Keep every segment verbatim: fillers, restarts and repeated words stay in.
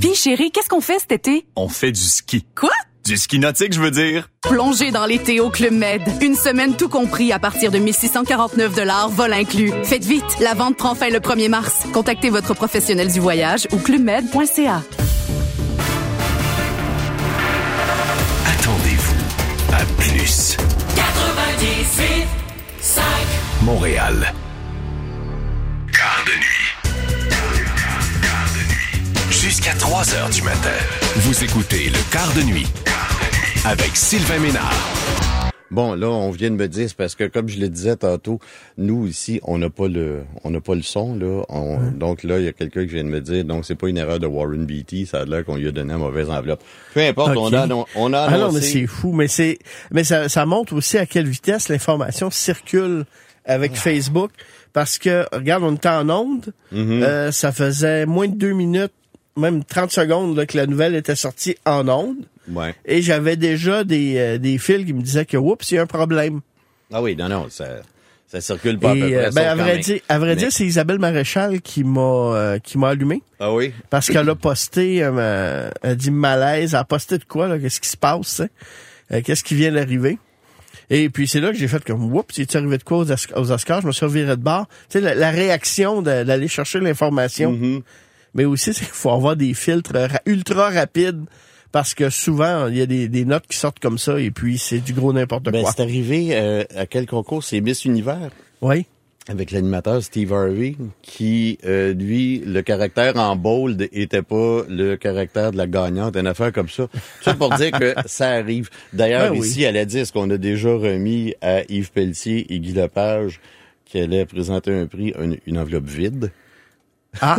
Puis chérie, qu'est-ce qu'on fait cet été? On fait du ski. Quoi? Du ski nautique, je veux dire. Plongez dans l'été au Club Med. Une semaine tout compris à partir de mille six cent quarante-neuf dollars, vol inclus. Faites vite, la vente prend fin le premier mars. Contactez votre professionnel du voyage ou club med point c a. Attendez-vous à plus. quatre-vingt-dix-huit cinq Montréal. Quart de nuit. Quart de nuit. Jusqu'à trois heures du matin. Vous écoutez le Quart de nuit avec Sylvain Ménard. Bon, là, on vient de me dire, c'est parce que, comme je le disais tantôt, nous, ici, on n'a pas le on n'a pas le son, là. On, mmh. Donc là, il y a quelqu'un qui vient de me dire, donc c'est pas une erreur de Warren Beatty, ça a l'air qu'on lui a donné une mauvaise enveloppe. Peu importe, okay. on a, on a annoncé... Ah non, mais c'est fou, mais c'est mais ça, ça montre aussi à quelle vitesse l'information circule avec mmh. Facebook, parce que, regarde, on était en onde, mmh. euh, ça faisait moins de deux minutes, même trente secondes, là, que la nouvelle était sortie en onde. Ouais. Et j'avais déjà des euh, des fils qui me disaient que oups, il y a un problème. Ah oui, non non, ça ça circule pas et, à peu près. Euh, ben à vrai dire, à vrai Mais... dire, c'est Isabelle Maréchal qui m'a euh, qui m'a allumé. Ah oui. Parce qu'elle a posté, euh, elle a dit malaise, elle a posté de quoi là, qu'est-ce qui se passe, euh, qu'est-ce qui vient d'arriver. Et puis c'est là que j'ai fait comme oups, c'est arrivé de quoi aux, Os- aux Oscars, je me suis reviré de bord. Tu sais la, la réaction de, d'aller chercher l'information. Mm-hmm. Mais aussi c'est qu'il faut avoir des filtres ra- ultra rapides. Parce que souvent, il y a des, des notes qui sortent comme ça, et puis c'est du gros n'importe ben, quoi. C'est arrivé euh, à quel concours? C'est Miss Univers. Oui. Avec l'animateur Steve Harvey, qui, euh, lui, le caractère en bold était pas le caractère de la gagnante, une affaire comme ça. Tout ça pour dire que ça arrive. D'ailleurs, ben ici, oui. à la dix, qu'on a déjà remis à Yves Pelletier et Guy Lepage, qui allaient présenter un prix, une, une enveloppe vide. Ah!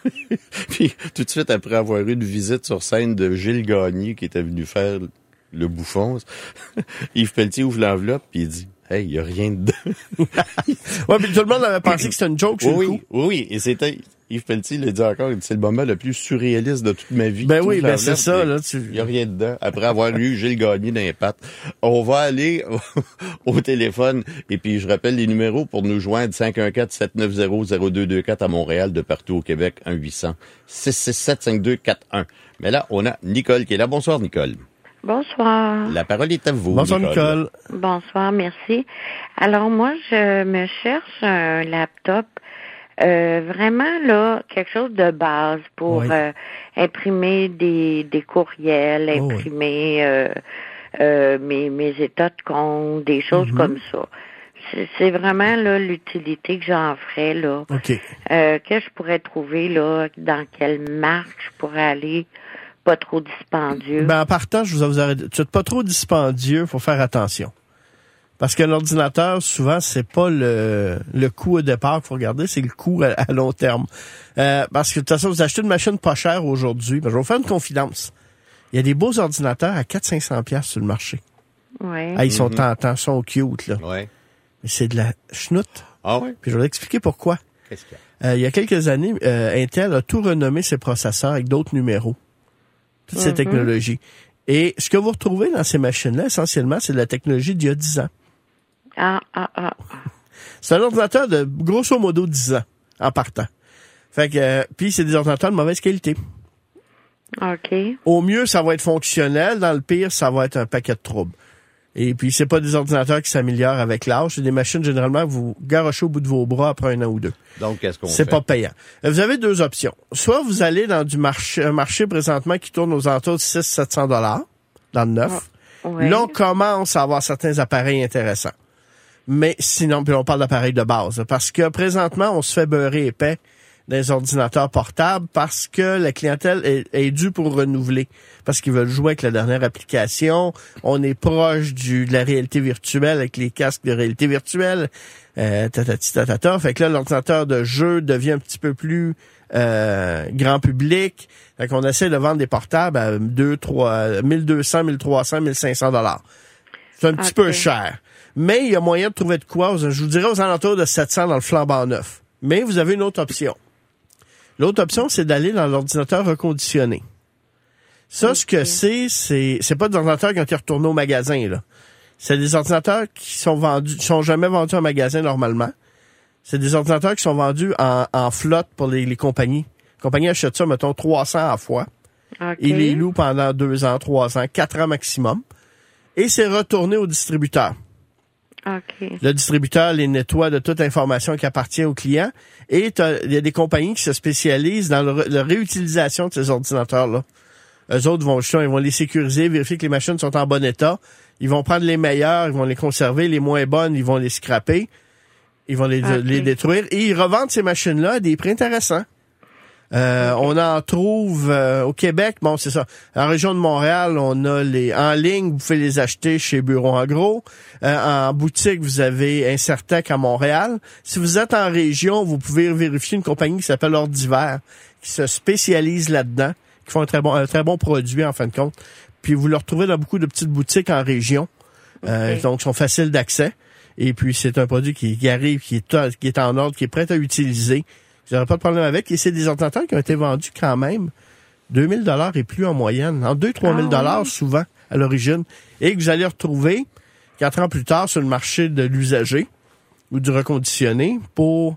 Puis, tout de suite après avoir eu une visite sur scène de Gilles Gagné, qui était venu faire le bouffon, Yves Pelletier ouvre l'enveloppe, puis il dit « Hey, il y a rien dedans. » Ouais, puis tout le monde avait pensé que c'était une joke sur oui, le coup. Oui, oui, et c'était... Yves Pelletier l'a dit encore, c'est le moment le plus surréaliste de toute ma vie. Ben oui, ben c'est ça, là. Tu... Il y a rien dedans. Après avoir eu Gilles Gagné dans les pattes. On va aller au téléphone. Et puis, je rappelle les numéros pour nous joindre. cinq un quatre, sept neuf zéro, zéro deux deux quatre à Montréal, de partout au Québec, un huit cents, six six sept, cinq deux quatre un. Mais là, on a Nicole qui est là. Bonsoir, Nicole. Bonsoir. La parole est à vous, Bonsoir, Nicole. Nicole. Bonsoir, merci. Alors, moi, je me cherche un laptop Euh, vraiment, là, quelque chose de base pour oui. euh, imprimer des, des courriels, imprimer oh, oui. euh, euh, mes, mes états de compte, des choses mm-hmm. comme ça. C'est, c'est vraiment là l'utilité que j'en ferais, là. Okay. Euh, que je pourrais trouver, là, dans quelle marque je pourrais aller, pas trop dispendieux. Ben, en partant, je vous vous arrête. Tu n'es pas trop dispendieux, faut faire attention. Parce que l'ordinateur, souvent, c'est pas le le coût au départ qu'il faut regarder, c'est le coût à, à long terme. Euh, parce que de toute façon, vous achetez une machine pas chère aujourd'hui. Ben, je vais vous faire une confidence. Il y a des beaux ordinateurs à quatre cents à cinq cents dollars sur le marché. Ouais. Ah, ils sont mm-hmm. tentants, sont cute, là. Ouais. Mais c'est de la chenoute. Ah ouais? Puis je vais vous expliquer pourquoi. Qu'est-ce qu'il y a? Euh, il y a quelques années, euh, Intel a tout renommé ses processeurs avec d'autres numéros. Toutes mm-hmm. ces technologies. Et ce que vous retrouvez dans ces machines-là, essentiellement, c'est de la technologie d'il y a dix ans. Ah, ah, ah. C'est un ordinateur de grosso modo dix ans, en partant. Fait que, euh, puis c'est des ordinateurs de mauvaise qualité. OK. Au mieux, ça va être fonctionnel. Dans le pire, ça va être un paquet de troubles. Et puis, c'est pas des ordinateurs qui s'améliorent avec l'âge. C'est des machines, généralement, que vous garochez au bout de vos bras après un an ou deux. Donc, qu'est-ce qu'on C'est fait? pas payant. Vous avez deux options. Soit vous allez dans du marché, un marché présentement qui tourne aux alentours de six à sept cents dollars, dans le neuf. Oh, ouais. Là, on commence à avoir certains appareils intéressants. Mais sinon, puis on parle d'appareils de base, parce que présentement, on se fait beurrer épais des ordinateurs portables parce que la clientèle est, est due pour renouveler, parce qu'ils veulent jouer avec la dernière application. On est proche du de la réalité virtuelle avec les casques de réalité virtuelle, euh, tatati tatata. Fait que là, l'ordinateur de jeu devient un petit peu plus euh, grand public. Fait qu'on essaie de vendre des portables à deux, trois, mille deux cents, mille trois cents, mille cinq cents dollars. C'est un petit okay. peu cher. Mais il y a moyen de trouver de quoi, je vous dirais aux alentours de sept cents dans le flambant neuf. Mais vous avez une autre option. L'autre option, c'est d'aller dans l'ordinateur reconditionné. Ça, okay. ce que c'est, c'est c'est pas des ordinateurs qui ont été retournés au magasin, là. C'est des ordinateurs qui sont vendus, qui sont jamais vendus en magasin normalement. C'est des ordinateurs qui sont vendus en, en flotte pour les, les compagnies. Les compagnies achètent ça, mettons, trois cents à la fois. Okay. Il les loue pendant deux ans, trois ans, quatre ans maximum. Et c'est retourné au distributeur. OK. Le distributeur les nettoie de toute information qui appartient au client. Et il y a des compagnies qui se spécialisent dans le, la réutilisation de ces ordinateurs-là. Eux autres vont justement, ils vont les sécuriser, vérifier que les machines sont en bon état. Ils vont prendre les meilleures, ils vont les conserver. Les moins bonnes, ils vont les scraper. Ils vont les, Okay. les détruire. Et ils revendent ces machines-là à des prix intéressants. Euh, on en trouve euh, au Québec, bon c'est ça. En région de Montréal, on a les en ligne, vous pouvez les acheter chez Bureau en gros. Euh, en boutique, vous avez Incertec à Montréal. Si vous êtes en région, vous pouvez vérifier une compagnie qui s'appelle Ordiver, qui se spécialise là-dedans, qui font un très bon un très bon produit en fin de compte. Puis vous le retrouvez dans beaucoup de petites boutiques en région. Euh, Okay. donc, ils sont faciles d'accès. Et puis, c'est un produit qui, qui arrive, qui est, qui est en ordre, qui est prêt à utiliser. Vous n'aurez pas de problème avec. Et c'est des ordinateurs qui ont été vendus quand même deux mille dollars et plus en moyenne. En deux à trois mille dollars souvent à l'origine. Et que vous allez retrouver quatre ans plus tard sur le marché de l'usager ou du reconditionné pour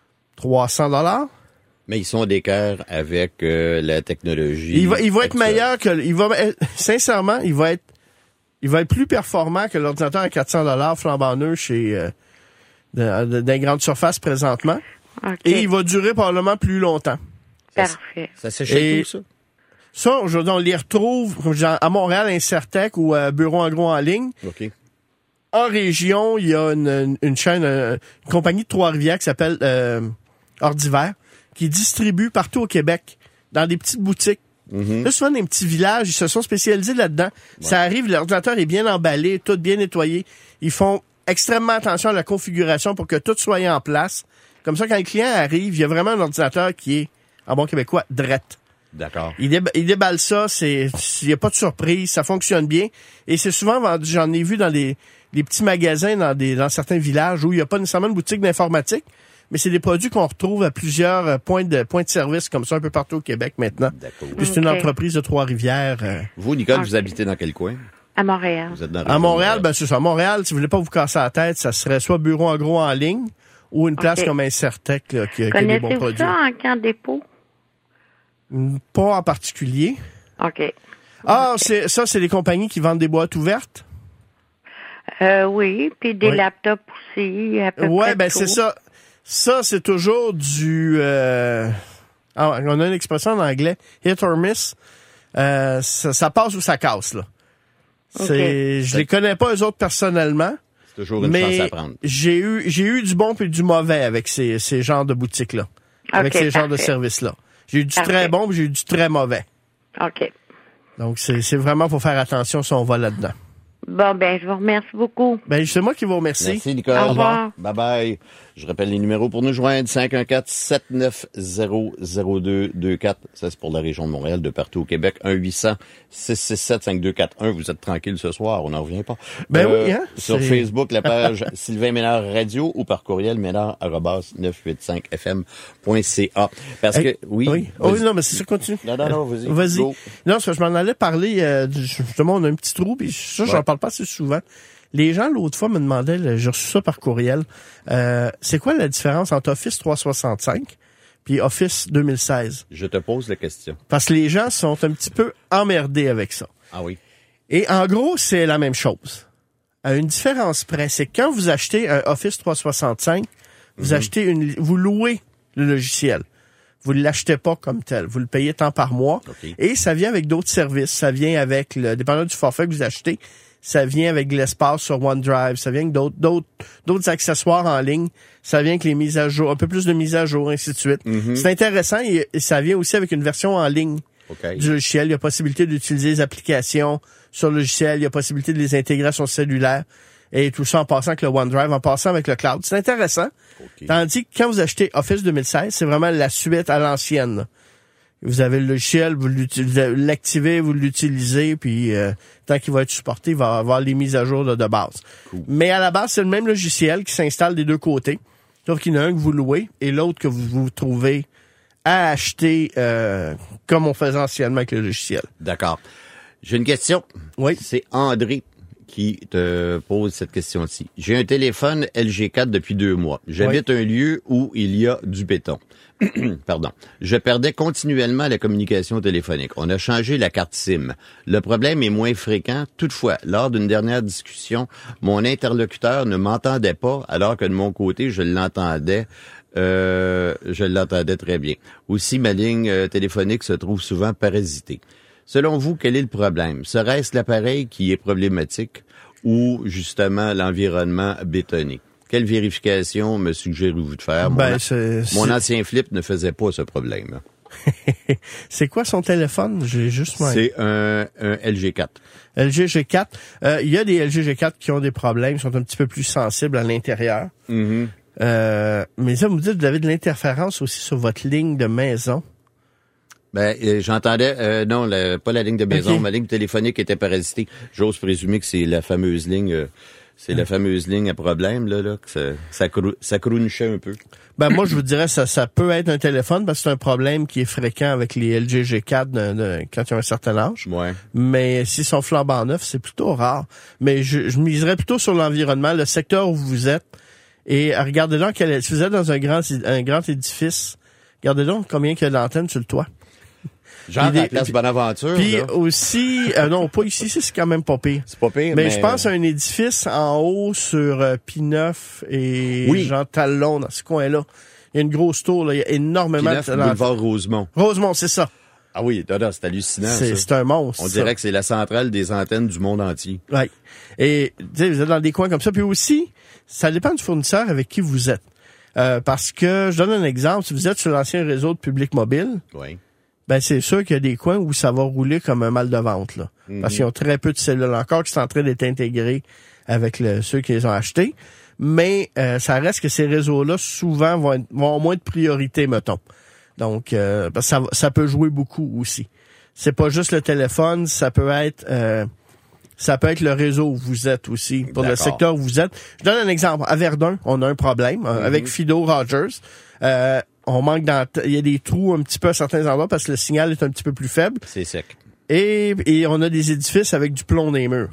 trois cents dollars. Mais ils sont d'écart avec euh, la technologie. Il va, il va être actuelle. meilleur que, il va, sincèrement, il va être, il va être plus performant que l'ordinateur à quatre cents dollars flambant neuf chez, euh, dans, dans les grandes surfaces présentement. OK. Et il va durer probablement plus longtemps. Parfait. Ça s'échappe Et- où, ça? Ça, aujourd'hui, on les retrouve comme je dis, à Montréal, Incertec ou à Bureau en gros en ligne. OK. En région, il y a une, une, une chaîne, euh, une compagnie de Trois-Rivières qui s'appelle euh, Ordiver, qui distribue partout au Québec, dans des petites boutiques. Mhm. Là, souvent, dans des petits villages, ils se sont spécialisés là-dedans. Ça arrive, l'ordinateur est bien emballé, tout bien nettoyé. Ils font extrêmement attention à la configuration pour que tout soit en place. Comme ça, quand le client arrive, il y a vraiment un ordinateur qui est, en bon québécois, drette. D'accord. Il, déba- il déballe ça, c'est, il n'y a pas de surprise, ça fonctionne bien. Et c'est souvent vendu, j'en ai vu dans des, des petits magasins dans des, dans certains villages où il n'y a pas nécessairement de boutique d'informatique, mais c'est des produits qu'on retrouve à plusieurs euh, points de, points de service comme ça un peu partout au Québec maintenant. D'accord. Puis c'est une Ok. entreprise de Trois-Rivières. euh, Vous, Nicole, Ok. vous habitez dans quel coin? À Montréal. Vous êtes dans la À région de Montréal, ben c'est ça. À Montréal, si vous voulez pas vous casser la tête, ça serait soit Bureau en gros en ligne ou une place Ok. comme Incertec là, qui, qui a des bons Connaissez-vous produits. ça en camp dépôt? Pas en particulier. OK. Ah, c'est ça, c'est les compagnies qui vendent des boîtes ouvertes. Euh, oui, puis des Ouais. laptops aussi, à peu Ouais, près ben tout. c'est ça. Ça, c'est toujours du... Euh... ah, on a une expression en anglais, hit or miss. Euh, ça, ça passe ou ça casse, là. C'est, je les connais pas eux autres personnellement, C'est toujours une mais chance à prendre. j'ai eu j'ai eu du bon puis du mauvais avec ces ces genres de boutiques là, avec Ok, ces genres de parfait. services là. J'ai eu du Parfait. très bon puis j'ai eu du très mauvais. OK. Donc c'est c'est vraiment pour faire attention si on va là-dedans. Bon, ben, je vous remercie beaucoup. Ben c'est moi qui vous remercie. Merci, Nicole. Au revoir. Bye bye. Je rappelle les numéros pour nous joindre. cinq un quatre, sept neuf zéro, zéro deux deux quatre. Ça, c'est pour la région de Montréal, de partout au Québec. un huit cents, six six sept, cinq deux quatre un. Vous êtes tranquille ce soir. On n'en revient pas. Ben oui, hein? Sur C'est- Facebook, la page Sylvain Ménard Radio ou par courriel ménard arobase neuf cent quatre-vingt-cinq f m point c a. Parce Hey, que, oui. oui. Oh, vas-y. non, mais c'est ça, continue. Non, non, non, vas-y. Vas-y. Go. Non, parce que je m'en allais parler, euh, du- justement, on a un petit trou, puis ça, j'en Ouais. parle pas assez souvent. Les gens, l'autre fois, me demandaient, là, j'ai reçu ça par courriel, euh, c'est quoi la différence entre Office trois cent soixante-cinq puis Office deux mille seize? Je te pose la question. Parce que les gens sont un petit peu emmerdés avec ça. Ah oui. Et en gros, c'est la même chose. À une différence près, c'est que quand vous achetez un Office trois cent soixante-cinq, vous achetez une, vous louez le logiciel. Vous ne l'achetez pas comme tel. Vous le payez tant par mois. OK. Et ça vient avec d'autres services. Ça vient avec le, dépendant du forfait que vous achetez, ça vient avec de l'espace sur OneDrive. Ça vient avec d'autres, d'autres, d'autres accessoires en ligne. Ça vient avec les mises à jour, un peu plus de mises à jour, ainsi de suite. C'est intéressant et, et ça vient aussi avec une version en ligne OK. du logiciel. Il y a possibilité d'utiliser les applications sur le logiciel. Il y a possibilité de les intégrer à son cellulaire. Et tout ça en passant avec le OneDrive, en passant avec le cloud. C'est intéressant. OK. Tandis que quand vous achetez Office deux mille seize, c'est vraiment la suite à l'ancienne. là. Vous avez le logiciel, vous l'utilisez- l'activez, vous l'utilisez, puis euh, tant qu'il va être supporté, il va avoir les mises à jour là, de base. Mais à la base, c'est le même logiciel qui s'installe des deux côtés. Sauf qu'il y en a un que vous louez et l'autre que vous vous trouvez à acheter euh, comme on faisait anciennement avec le logiciel. D'accord. J'ai une question. Oui. C'est André qui te pose cette question-ci. J'ai un téléphone L G quatre depuis deux mois. J'habite oui. un lieu où il y a du béton. Pardon. Je perdais continuellement la communication téléphonique. On a changé la carte SIM. Le problème est moins fréquent. Toutefois, lors d'une dernière discussion, mon interlocuteur ne m'entendait pas, alors que de mon côté, je l'entendais. Euh, je l'entendais très bien. Aussi, ma ligne euh, téléphonique se trouve souvent parasitée. Selon vous, quel est le problème? Serait-ce l'appareil qui est problématique ou justement l'environnement bétonné? Quelle vérification me suggérez-vous de faire? Ben, mon, c'est, mon c'est... ancien flip ne faisait pas ce problème. C'est quoi son téléphone? J'ai juste mal. C'est un, un L G quatre. L G G quatre. Euh, il y a des L G G quatre qui ont des problèmes, qui sont un petit peu plus sensibles à l'intérieur. Mm-hmm. Euh, mais ça, vous me dites que vous avez de l'interférence aussi sur votre ligne de maison. Ben, euh, j'entendais, euh, non, le, pas la ligne de maison, okay. Ma ligne téléphonique était parasitée. J'ose présumer que c'est la fameuse ligne... Euh, C'est la fameuse ligne à problème, là, là que ça, ça, crou, ça crounchait un peu. Ben, moi, je vous dirais, ça, ça peut être un téléphone parce que c'est un problème qui est fréquent avec les L G G quatre de, de, quand ils ont un certain âge. Ouais. Mais s'ils sont flambant neufs, c'est plutôt rare. Mais je, je miserais plutôt sur l'environnement, le secteur où vous êtes. Et regardez donc, si vous êtes dans un grand, un grand édifice, regardez donc combien il y a d'antennes sur le toit. Genre à la place Bonaventure. Puis là. aussi, euh, non, pas ici, c'est quand même pas pire. C'est pas pire, mais... mais... je pense à un édifice en haut sur euh, P-neuf et oui. Jean Talon, dans ce coin-là. Il y a une grosse tour, là. Il y a énormément P-neuf, de... boulevard Rosemont. Rosemont, c'est ça. Ah oui, là, là, c'est hallucinant, c'est, ça. C'est un monstre. On dirait ça. que c'est la centrale des antennes du monde entier. Oui. Et, tu sais, vous êtes dans des coins comme ça. Puis aussi, ça dépend du fournisseur avec qui vous êtes. Euh, parce que, je donne un exemple. Si vous êtes sur l'ancien réseau de Public Mobile... Oui. Ben, c'est sûr qu'il y a des coins où ça va rouler comme un mal de ventre, là. Mm-hmm. Parce qu'ils ont très peu de cellules encore qui sont en train d'être intégrés avec le, ceux qui les ont achetés. Mais, euh, ça reste que ces réseaux-là, souvent, vont, être, vont avoir moins de priorité, mettons. Donc, euh, parce que ça, ça peut jouer beaucoup aussi. C'est pas juste le téléphone, ça peut être, euh, ça peut être le réseau où vous êtes aussi, pour D'accord. le secteur où vous êtes. Je donne un exemple. À Verdun, on a un problème, mm-hmm. avec Fido Rogers. Euh, On manque d'ant... il y a des trous un petit peu à certains endroits parce que le signal est un petit peu plus faible. C'est sec. Et, et on a des édifices avec du plomb dans les murs.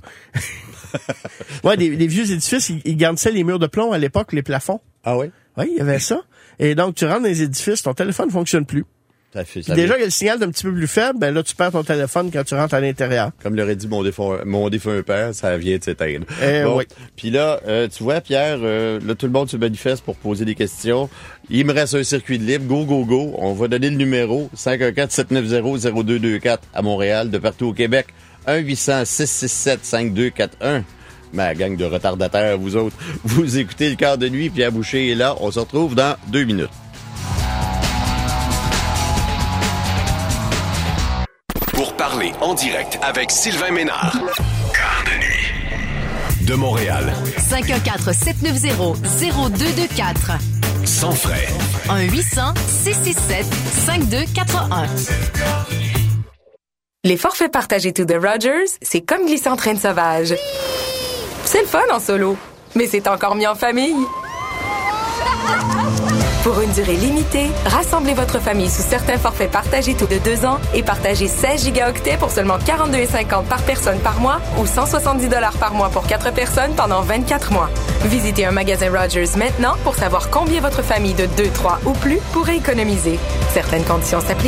Ouais, des, des vieux édifices, ils, ils gardaient les murs de plomb à l'époque, les plafonds. Ah oui? Oui, il y avait ça. Et donc, tu rentres dans les édifices, ton téléphone ne fonctionne plus. Ça fait, ça déjà, il y a le signal d'un petit peu plus faible, ben là, tu perds ton téléphone quand tu rentres à l'intérieur. Comme l'aurait dit mon défunt, mon défunt père, ça vient de s'éteindre. Eh, bon. oui. Puis là, euh, tu vois, Pierre, euh, là, tout le monde se manifeste pour poser des questions. Il me reste un circuit de libre. Go, go, go. On va donner le numéro cinq un quatre sept neuf zéro zéro deux deux quatre à Montréal, de partout au Québec. un huit cents six six sept cinq deux quatre un. Ma gang de retardataires, vous autres. Vous écoutez le quart de nuit. Pierre Boucher est là. On se retrouve dans deux minutes. Pour parler en direct avec Sylvain Ménard. Quart de nuit. De Montréal. cinq un quatre sept neuf zéro zéro deux deux quatre. Sans frais. un huit cents six six sept cinq deux quatre un. Les forfaits partagés To The Rogers, c'est comme glisser en train de sauvage. C'est le fun en solo, mais c'est encore mieux en famille. Pour une durée limitée, rassemblez votre famille sous certains forfaits partagés tout de deux ans et partagez seize gigaoctets pour seulement quarante-deux dollars cinquante par personne par mois ou cent soixante-dix dollars par mois pour quatre personnes pendant vingt-quatre mois. Visitez un magasin Rogers maintenant pour savoir combien votre famille de deux, trois ou plus pourrait économiser. Certaines conditions s'appliquent.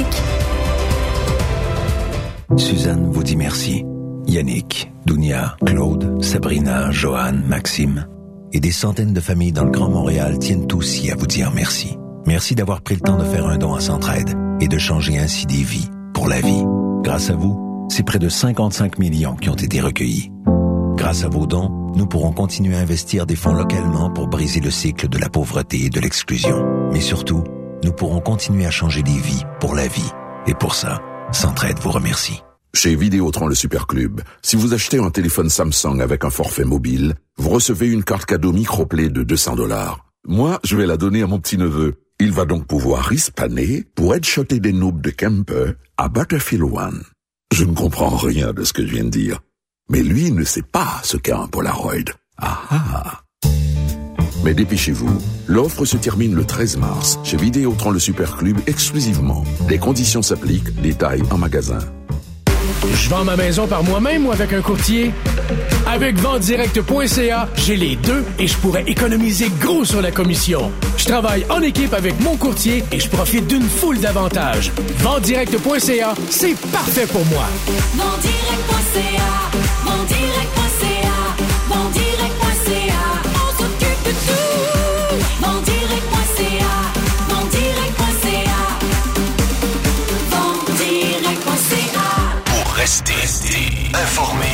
Suzanne vous dit merci. Yannick, Dounia, Claude, Sabrina, Joanne, Maxime... et des centaines de familles dans le Grand Montréal tiennent aussi à vous dire merci. Merci d'avoir pris le temps de faire un don à Centraide et de changer ainsi des vies pour la vie. Grâce à vous, c'est près de cinquante-cinq millions qui ont été recueillis. Grâce à vos dons, nous pourrons continuer à investir des fonds localement pour briser le cycle de la pauvreté et de l'exclusion. Mais surtout, nous pourrons continuer à changer des vies pour la vie. Et pour ça, Centraide vous remercie. Chez Vidéotron le Super Club, si vous achetez un téléphone Samsung avec un forfait mobile, vous recevez une carte cadeau microplay de deux cents dollars. Moi, je vais la donner à mon petit-neveu. Il va donc pouvoir rispaner pour headshotter des noobs de camper à Battlefield One. Je ne comprends rien de ce que je viens de dire. Mais lui ne sait pas ce qu'est un Polaroid. Ah ah! Mais dépêchez-vous, l'offre se termine le treize mars chez Vidéotron le Super Club exclusivement. Les conditions s'appliquent, détails en magasin. Je vends ma maison par moi-même ou avec un courtier? Avec vente direct point c a, j'ai les deux et je pourrais économiser gros sur la commission. Je travaille en équipe avec mon courtier et je profite d'une foule d'avantages. vente direct point c a, c'est parfait pour moi. vente direct point c a, vente direct point c a, vente direct point c a, on s'occupe de tout. vente direct point c a, vente direct point c a, vente direct point c a. Pour rester, rester informé.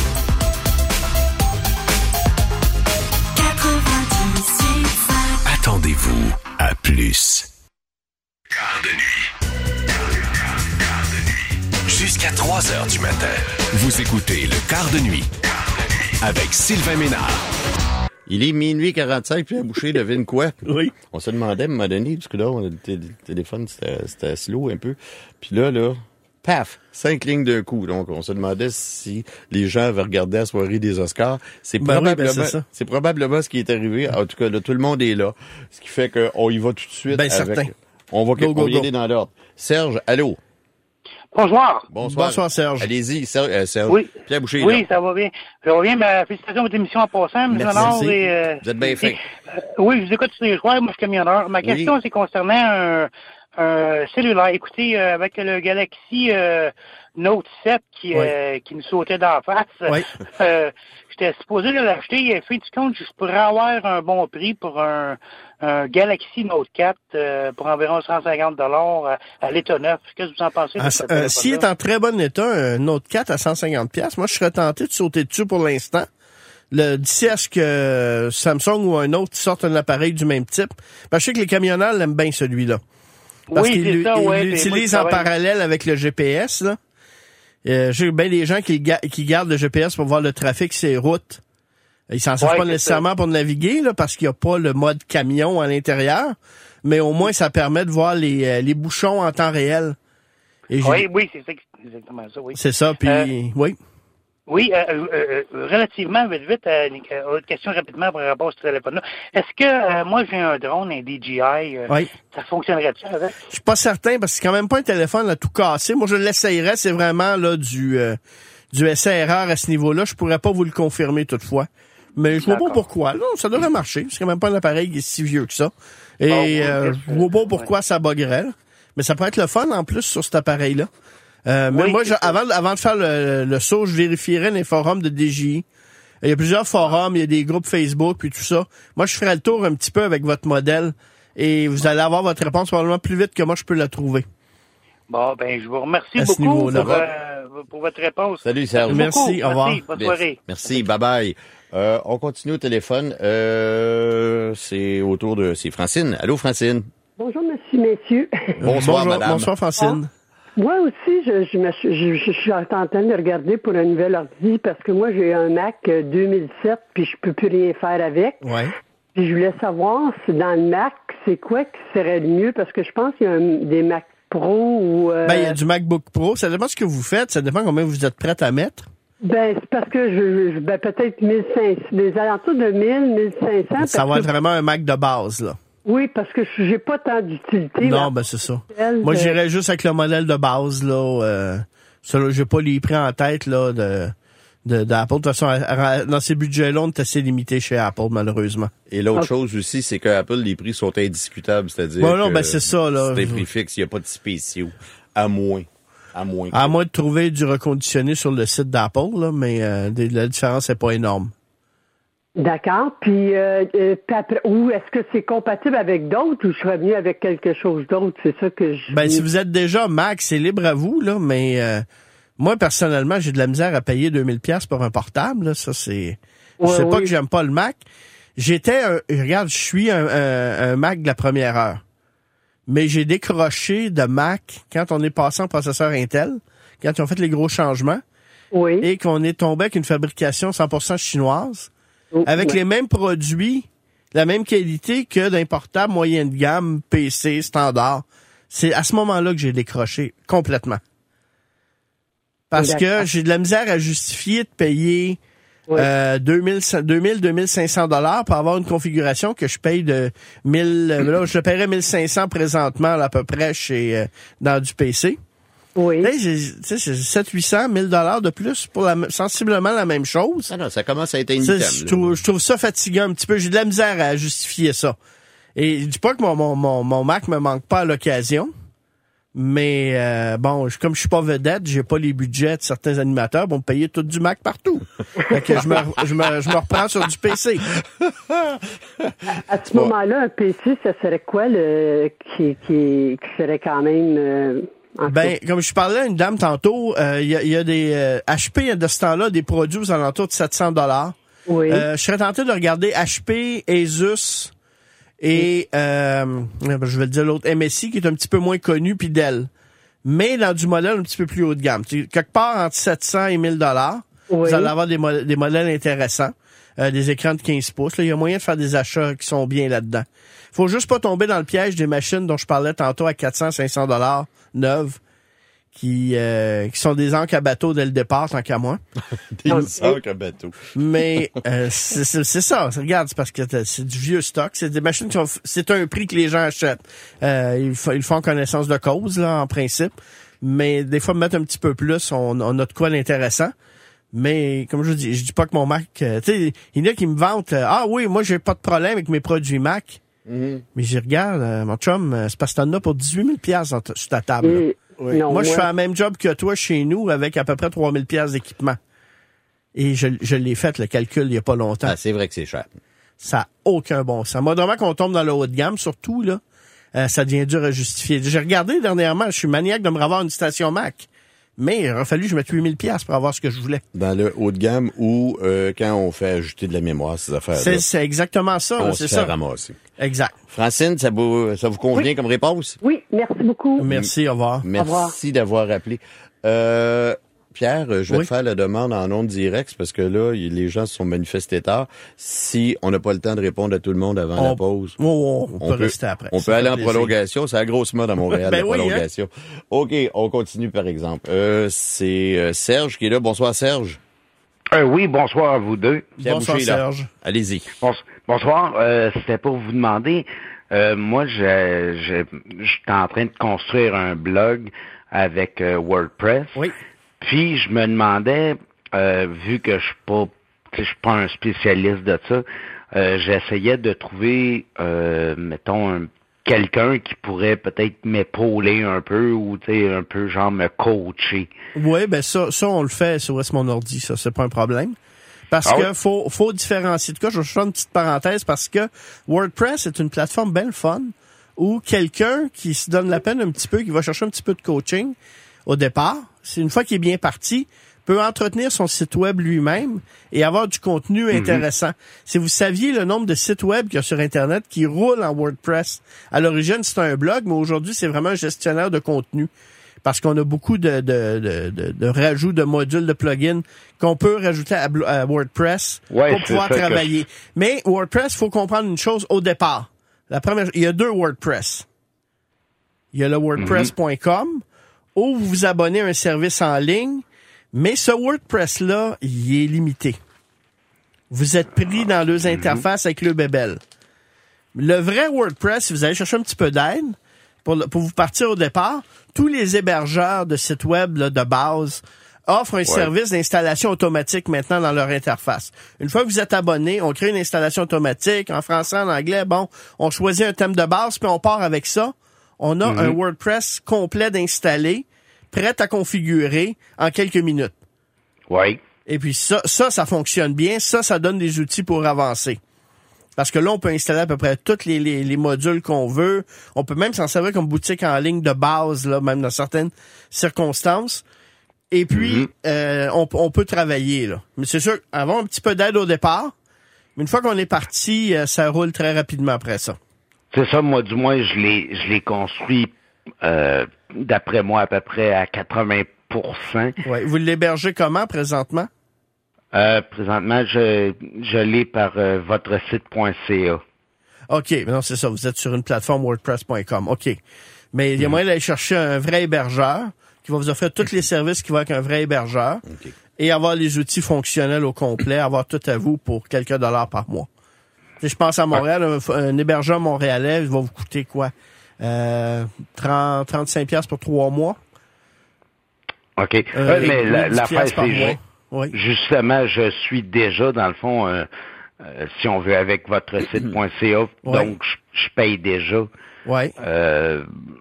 Attendez-vous à plus. Quart de nuit. Quart de nuit. Jusqu'à trois heures du matin. Vous écoutez le Quart de nuit avec Sylvain Ménard. Il est minuit quarante-cinq, puis à Boucher devine quoi? Oui. On se demandait à un moment donné, parce que là, on a le té- téléphone, c'était, c'était slow un peu. Puis là, là, paf, cinq lignes d'un coup. Donc, on se demandait si les gens avaient regardé la soirée des Oscars. C'est Ben oui, probablement, ben c'est ça. c'est probablement ce qui est arrivé. En tout cas, là, tout le monde est là. Ce qui fait qu'on y va tout de suite. Ben avec... certain. On va, Go, on go, va y go. aller dans l'ordre. Serge, allô? Bonsoir. Bonsoir. Bonsoir, Serge. Allez-y, Serge. euh, Serge. Oui. Pierre Boucher, Oui, là. ça va bien. Ça va bien. Ben, félicitations à votre émission en passant, M. Merci. Léonard. Et, euh, Vous êtes bien fait. et, euh, oui, je vous écoute tous les soirs. Moi, je suis camionneur. Ma question, Oui. c'est concernant un, un cellulaire. Écoutez, euh, avec le Galaxy euh, Note sept qui, Oui. euh, qui nous sautait d'en face, Oui. euh, j'étais supposé de l'acheter. Et fin du compte, je pourrais avoir un bon prix pour un, un Galaxy Note quatre euh, pour environ cent cinquante dollars à, à l'état neuf. Qu'est-ce que vous en pensez? Ah, de ce euh, téléphone-là? S'il est en très bon état, un Note quatre à cent cinquante dollars, moi, je serais tenté de sauter dessus pour l'instant. Le, d'ici à ce que Samsung ou un autre sorte un appareil du même type. Parce que je sais que les camionneurs l'aiment bien, celui-là. Parce Oui, qu'il c'est l'u- ça, il ouais, puis l'utilise moi, en je travaille- parallèle avec le G P S, là. Euh, j'ai bien des gens qui, le ga- qui gardent le G P S pour voir le trafic sur les routes. Ils s'en servent Ouais, pas c'est nécessairement pour naviguer, là, parce qu'il n'y a pas le mode camion à l'intérieur. Mais au moins, ça permet de voir les, euh, les bouchons en temps réel. Et j'ai- Oui, oui, c'est ça, exactement ça, oui. C'est ça, puis Euh, oui. Oui, euh, euh, euh, relativement, vite, vite, euh, euh, autre question rapidement par rapport à ce téléphone-là. Est-ce que euh, moi, j'ai un drone, un D J I, euh, Oui. ça fonctionnerait-tu avec? Je suis pas certain parce que c'est quand même pas un téléphone à tout casser. Moi, je l'essayerais. C'est vraiment là du euh, du essai-erreur à ce niveau-là. Je pourrais pas vous le confirmer toutefois. Mais je vois pas D'accord. pourquoi. Non, ça devrait marcher. C'est quand même pas un appareil qui est si vieux que ça. Et Bon, oui, euh, qu'est-ce je vois pas pourquoi ça buggerait. là. Mais ça pourrait être le fun en plus sur cet appareil-là. Euh, mais Oui, moi, c'est je- ça. avant, avant de faire le, le saut, je vérifierais les forums de D J I. Il y a plusieurs forums, il y a des groupes Facebook, puis tout ça. Moi, je ferai le tour un petit peu avec votre modèle et vous allez avoir votre réponse probablement plus vite que moi je peux la trouver. Bon, ben, je vous remercie À ce beaucoup niveau-là. pour, euh, pour votre réponse. Salut, Serge. Merci, beaucoup. au revoir. Merci, bonne soirée. Merci, bye bye. Euh, on continue au téléphone. Euh, c'est autour de... C'est Francine. Allô, Francine? Bonjour, monsieur, messieurs. Bonsoir, Bonjour, madame. bonsoir Francine. Moi aussi, je, je, me suis- je, je suis en train de regarder pour un nouvel ordi parce que moi, j'ai un Mac euh, deux mille sept puis je peux plus rien faire avec. Ouais. Puis je voulais savoir si dans le Mac, c'est quoi qui serait le mieux parce que je pense qu'il y a un- des Mac Pro ou... euh, Ben, il y a du MacBook Pro. Ça dépend de ce que vous faites. Ça dépend combien vous êtes prête à mettre. ben, c'est parce que je, je ben, peut-être mille cinq cents, des alentours de mille, mille cinq cents. Ça parce va que- être vraiment un Mac de base, là. Oui, parce que je- j'ai pas tant d'utilité. Non, là. ben c'est ça. Elle, Moi, euh, j'irais juste avec le modèle de base, là. Euh, ça, là, j'ai pas les prix en tête, là, de, de, d'Apple. De toute façon, à- à- dans ces budgets-là, on est assez limité chez Apple, malheureusement. Et l'autre Ah. chose aussi, c'est qu'Apple, les prix sont indiscutables. C'est-à-dire Bon, non, que ben, c'est ça, là. c'est des prix fixes, il n'y a pas de spéciaux. À moins. À moins. À moins de trouver du reconditionné sur le site d'Apple, là, mais euh, des- la différence n'est pas énorme. D'accord. Puis, euh, euh, puis après, ou est-ce que c'est compatible avec d'autres ou je serais venu avec quelque chose d'autre? C'est ça que je... Ben, si vous êtes déjà Mac, c'est libre à vous, là, mais euh, moi, personnellement, j'ai de la misère à payer deux mille dollars pour un portable, là. Ça, c'est... Je Ouais, sais pas oui. que j'aime pas le Mac. J'étais un... Regarde, je suis un, un, un Mac de la première heure. Mais j'ai décroché de Mac quand on est passé en processeur Intel, quand ils ont fait les gros changements, Oui. et qu'on est tombé avec une fabrication cent pour cent chinoise, Oh, avec ouais. les mêmes produits, la même qualité que d'un portable moyen de gamme, P C, standard. C'est à ce moment-là que j'ai décroché complètement. Parce que D'accord. j'ai de la misère à justifier de payer euh, deux mille, deux mille, deux mille cinq cents dollars pour avoir une configuration que je paye de mille, euh, là, je paierais mille cinq cents présentement là, à peu près chez euh, dans du P C. Oui. Tu sais, c'est sept cents, huit cents, mille dollars de plus pour la, sensiblement la même chose. Ah non, ça commence à être un item. Je trouve, je trouve ça fatigant un petit peu. J'ai de la misère à justifier ça. Et je dis pas que mon, mon, mon, mon Mac me manque pas à l'occasion. Mais euh, bon, je, comme je suis pas vedette, j'ai pas les budgets de certains animateurs pour me payer tout du Mac partout. Fait que je me, je me, je me reprends sur du P C. À, à ce moment-là, un P C, ça serait quoi le qui, qui, qui serait quand même... Euh, ben, comme je parlais à une dame tantôt, il euh, y, a, y a des... Euh, H P, de ce temps-là, des produits aux alentours de sept cents dollars. Oui. Euh, je serais tenté de regarder H P, Asus... Et euh, je vais le dire l'autre, M S I, qui est un petit peu moins connu, puis Dell. Mais dans du modèle un petit peu plus haut de gamme. Quelque part entre sept cents et mille dollars, oui. Vous allez avoir des, mo- des modèles intéressants, euh, des écrans de quinze pouces. Là, il y a moyen de faire des achats qui sont bien là-dedans. Faut juste pas tomber dans le piège des machines dont je parlais tantôt à quatre cents, cinq cents dollars neuves, qui euh, qui sont des encres à bateau dès le départ, tant qu'à moi. Des encres à bateau. Mais euh, c'est, c'est, c'est ça. Regarde, c'est parce que c'est du vieux stock. C'est des machines qui sont... C'est un prix que les gens achètent. Euh, ils, f- ils font connaissance de cause, là, en principe. Mais des fois, mettre un petit peu plus, on, on a de quoi d'intéressant. Mais comme je vous dis, je dis pas que mon Mac... Euh, tu sais, il y en a qui me vantent euh, ah oui, moi, j'ai pas de problème avec mes produits Mac. Mm-hmm. Mais j'y regarde, euh, mon chum, euh, c'est parce que t'en as pour dix-huit mille dollars sur ta table. Là. Oui. Non, moi, je ouais. fais le même job que toi chez nous avec à peu près trois mille dollars d'équipement. Et je, je l'ai fait, le calcul, il y a pas longtemps. Ah, c'est vrai que c'est cher. Ça n'a aucun bon sens. Moi, vraiment qu'on tombe dans le haut de gamme, surtout, là, euh, ça devient dur à justifier. J'ai regardé dernièrement, je suis maniaque de me revoir une station Mac. Mais il aurait fallu que je mette huit mille dollars pour avoir ce que je voulais. Dans le haut de gamme ou euh, quand on fait ajouter de la mémoire, ces affaires-là. C'est, c'est exactement ça. On là, se c'est fait ça. ramasser. Exact. Francine, ça vous, ça vous convient oui. comme réponse? Oui, merci beaucoup. Merci, au revoir. Merci au revoir. d'avoir appelé. Euh, Pierre, je vais oui. te faire la demande en ondes directes parce que là, les gens se sont manifestés tard. Si on n'a pas le temps de répondre à tout le monde avant on, la pause, oh, oh, on, on peut peut rester après. On ça peut aller en plaisir. prolongation. C'est la grosse mode à Montréal, ben la oui, prolongation. Hein? OK, on continue par exemple. Euh, c'est euh, Serge qui est là. Bonsoir Serge. Euh, oui, bonsoir à vous deux. Pierre bonsoir Boucher, Serge. Là. Allez-y. Bon, bonsoir. Euh, c'était pour vous demander. Euh, moi, je, je, j'étais en train de construire un blog avec euh, WordPress. Oui. Puis je me demandais, euh, vu que je suis pas, je suis pas un spécialiste de ça, euh, j'essayais de trouver, euh, mettons, un, quelqu'un qui pourrait peut-être m'épauler un peu ou tu sais un peu genre me coacher. Oui, ben ça, ça on le fait sur mon ordi, ça c'est pas un problème. Parce ah que oui? faut, faut différencier. En tout cas, je vais faire une petite parenthèse parce que WordPress est une plateforme belle fun où quelqu'un qui se donne la peine un petit peu, qui va chercher un petit peu de coaching au départ, c'est une fois qu'il est bien parti, peut entretenir son site web lui-même et avoir du contenu mm-hmm. intéressant. Si vous saviez le nombre de sites web qu'il y a sur Internet qui roulent en WordPress, à l'origine, c'était un blog, mais aujourd'hui, c'est vraiment un gestionnaire de contenu. Parce qu'on a beaucoup de, de, de, de, de rajouts de modules, de plugins qu'on peut rajouter à, à WordPress ouais, pour pouvoir travailler. Je... Mais WordPress, il faut comprendre une chose au départ. La première, il y a deux WordPress. Il y a le WordPress point com mm-hmm. où vous vous abonnez à un service en ligne, mais ce WordPress-là, il est limité. Vous êtes pris dans deux mm-hmm. interfaces avec le bébel. Le vrai WordPress, si vous allez chercher un petit peu d'aide, pour, pour vous partir au départ, tous les hébergeurs de sites web là, de base offrent un ouais. service d'installation automatique maintenant dans leur interface. Une fois que vous êtes abonné, on crée une installation automatique en français, en anglais. Bon, on choisit un thème de base, puis on part avec ça. On a mm-hmm. un WordPress complet d'installé, prêt à configurer en quelques minutes. Oui. Et puis ça, ça, ça fonctionne bien. Ça, ça donne des outils pour avancer. Parce que là, on peut installer à peu près tous les, les, les modules qu'on veut. On peut même s'en servir comme boutique en ligne de base, là, même dans certaines circonstances. Et puis, mm-hmm. euh, on, on peut travailler, là. Mais c'est sûr, avoir un petit peu d'aide au départ. Mais une fois qu'on est parti, euh, ça roule très rapidement après ça. C'est ça, moi, du moins, je l'ai, je l'ai construit, euh, d'après moi, à peu près à quatre-vingts pour cent. Ouais. Vous l'hébergez comment, présentement? Euh, présentement, je, je l'ai par euh, votre site.ca. OK. Mais non, c'est ça. Vous êtes sur une plateforme WordPress point com. OK. Mais il y a moyen d'aller chercher un vrai hébergeur qui va vous offrir tous les services qui vont avec un vrai hébergeur okay. et avoir les outils fonctionnels au complet, avoir tout à vous pour quelques dollars par mois. Je pense à Montréal, un, un hébergeur montréalais, il va vous coûter quoi? Euh, trente, trente-cinq piastres pour trois mois. OK. Euh, ouais, mais oui, la, dix l'affaire, piastres par c'est mois. ju- Oui. justement, je suis déjà, dans le fond, euh, euh, si on veut, avec votre site point c a, Ouais. donc je, je paye déjà. Ouais. Euh,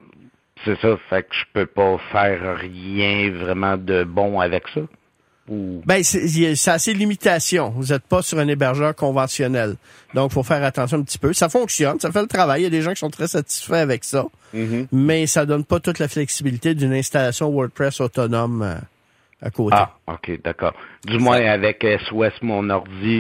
c'est ça, fait que je peux pas faire rien vraiment de bon avec ça. Ou... Ben, c'est, c'est assez limitation. Vous n'êtes pas sur un hébergeur conventionnel. Donc, faut faire attention un petit peu. Ça fonctionne, ça fait le travail. Il y a des gens qui sont très satisfaits avec ça. Mm-hmm. Mais ça donne pas toute la flexibilité d'une installation WordPress autonome euh, à côté. Ah, OK, d'accord. Du moins, avec S O S Mon Ordi,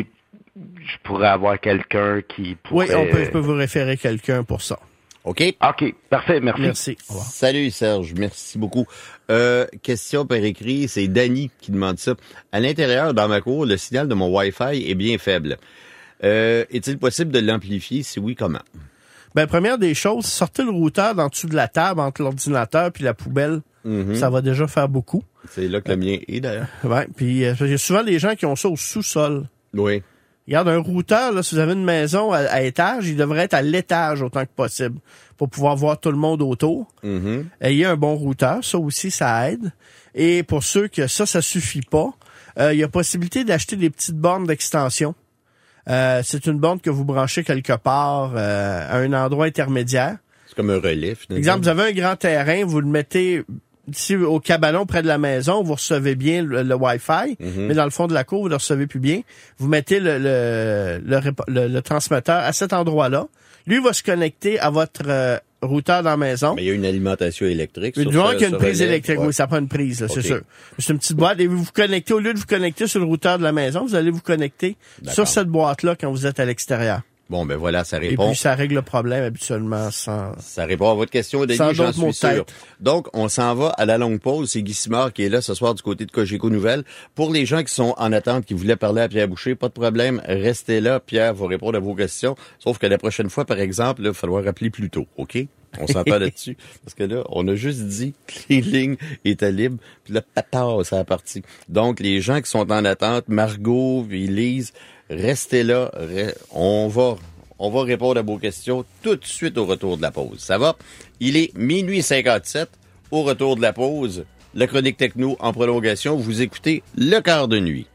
je pourrais avoir quelqu'un qui pourrait... Oui, on peut, je peux vous référer quelqu'un pour ça. OK? OK, parfait, merci. Merci. Au revoir. Salut Serge, merci beaucoup. Euh, question par écrit, c'est Danny qui demande ça. À l'intérieur, dans ma cour, le signal de mon Wi-Fi est bien faible. Euh, est-il possible de l'amplifier? Si oui, comment? Ben, première des choses, sortez le routeur d'en dessous de la table entre l'ordinateur puis la poubelle. Mm-hmm. Ça va déjà faire beaucoup. C'est là que le mien est, d'ailleurs. Ouais, puis euh, il y a souvent des gens qui ont ça au sous-sol. Oui. Regarde, un routeur, là, si vous avez une maison à, à étage, il devrait être à l'étage autant que possible pour pouvoir voir tout le monde autour. Mm-hmm. Ayez un bon routeur, ça aussi, ça aide. Et pour ceux que ça, ça suffit pas, euh, il y a possibilité d'acheter des petites bornes d'extension. Euh, c'est une borne que vous branchez quelque part euh, à un endroit intermédiaire. C'est comme un relais, finalement. Exemple, vous avez un grand terrain, vous le mettez ici au cabanon près de la maison, vous recevez bien le, le Wi-Fi, Mm-hmm. mais dans le fond de la cour, vous le recevez plus bien. Vous mettez le, le, le, répa- le- le transmetteur à cet endroit-là. Lui va se connecter à votre euh, routeur dans la maison. Mais il y a une alimentation électrique. Du sur moment ce- qu'il y a une ce prise relais. électrique, Ouais. oui, ça prend une prise, là, c'est Ok. sûr. C'est une petite boîte et vous vous connectez, au lieu de vous connecter sur le routeur de la maison, vous allez vous connecter D'accord. sur cette boîte-là quand vous êtes à l'extérieur. Bon, ben voilà, ça Et répond. puis ça règle le problème habituellement sans... Ça répond à votre question, Denis, Sans j'en d'autres mots suis de sûr. tête. Donc, on s'en va à la longue pause. C'est Guy Simard qui est là ce soir du côté de Cogeco Nouvelles. Pour les gens qui sont en attente, qui voulaient parler à Pierre Boucher, pas de problème, restez là. Pierre va répondre à vos questions. Sauf que la prochaine fois, par exemple, là, il va falloir rappeler plus tôt, OK? On s'entend là-dessus. Parce que là, on a juste dit que les lignes étaient libres, puis là, patard, ça a parti. Donc, les gens qui sont en attente, Margot, Lise, restez là. Re- on va... On va répondre à vos questions tout de suite au retour de la pause. Ça va? Il est minuit cinquante-sept. Au retour de la pause, la chronique techno en prolongation. Vous écoutez Le Quart de nuit.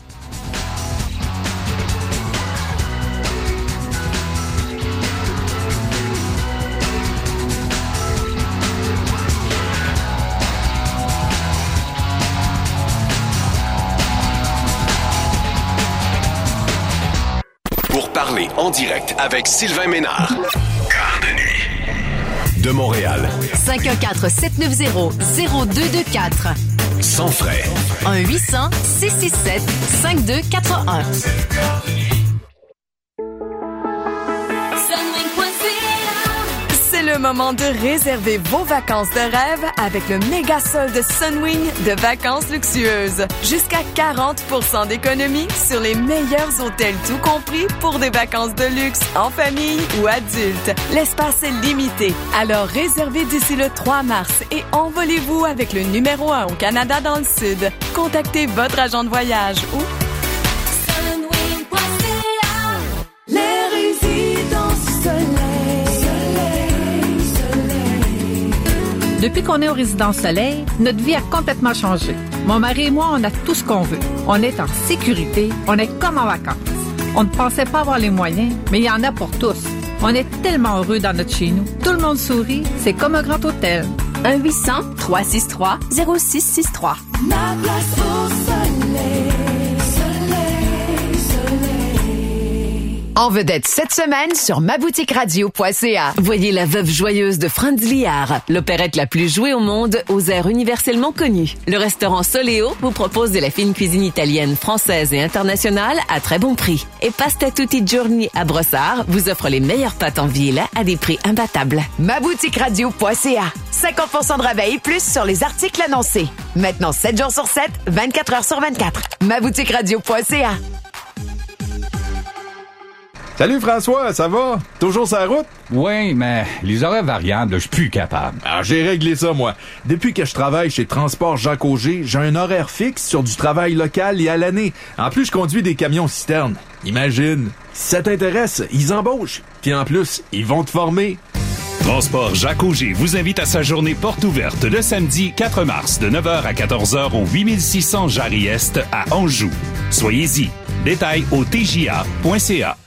Pour parler en direct avec Sylvain Ménard. Quart de nuit. De Montréal. cinq un quatre, sept neuf zéro, zéro deux deux quatre. Sans frais. un huit cents, six six sept, cinq deux quatre un. C'est le moment de réserver vos vacances de rêve avec le méga solde Sunwing de vacances luxueuses. Jusqu'à quarante pour cent d'économie sur les meilleurs hôtels tout compris pour des vacances de luxe en famille ou adulte. L'espace est limité, alors réservez d'ici le trois mars et envolez-vous avec le numéro un au Canada dans le Sud. Contactez votre agent de voyage ou Les résidences soleil. Depuis qu'on est au Résidence Soleil, notre vie a complètement changé. Mon mari et moi, on a tout ce qu'on veut. On est en sécurité, on est comme en vacances. On ne pensait pas avoir les moyens, mais il y en a pour tous. On est tellement heureux dans notre chez nous. Tout le monde sourit, c'est comme un grand hôtel. un huit cents, trois six trois, zéro six six trois. Ma place au soleil. Soleil, soleil. En vedette cette semaine sur maboutiqueradio point c a. Voyez La Veuve joyeuse de Franz Liard, l'opérette la plus jouée au monde aux airs universellement connus. Le restaurant Soléo vous propose de la fine cuisine italienne, française et internationale à très bon prix. Et Pasta Tutti Giorni à Brossard vous offre les meilleures pâtes en ville à des prix imbattables. maboutiqueradio point c a. cinquante pour cent de rabais et plus sur les articles annoncés. Maintenant sept jours sur sept, vingt-quatre heures sur vingt-quatre. maboutiqueradio point c a. Salut François, ça va? Toujours sur la route? Oui, mais les horaires variables, je suis plus capable. Ah, j'ai réglé ça, moi. Depuis que je travaille chez Transport Jacques Auger, j'ai un horaire fixe sur du travail local et à l'année. En plus, je conduis des camions citernes. Imagine, si ça t'intéresse, ils embauchent. Puis en plus, ils vont te former. Transport Jacques Auger vous invite à sa journée porte ouverte le samedi quatre mars de neuf heures à quatorze heures au huit mille six cents Jarry-Est à Anjou. Soyez-y. Détails au T J A point C A.